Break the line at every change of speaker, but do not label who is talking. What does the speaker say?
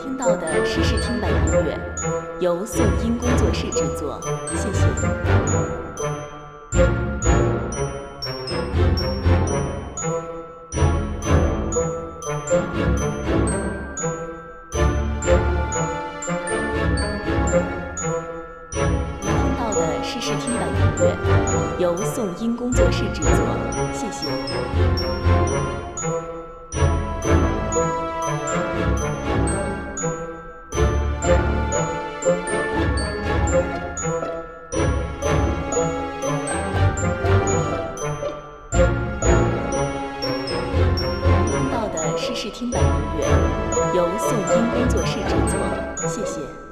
听到的是试听版音乐，由颂音工作室制作，谢谢。听到的是试听版音乐，由颂音工作室制作，谢谢。是试听版音乐，由颂音工作室制作，谢谢。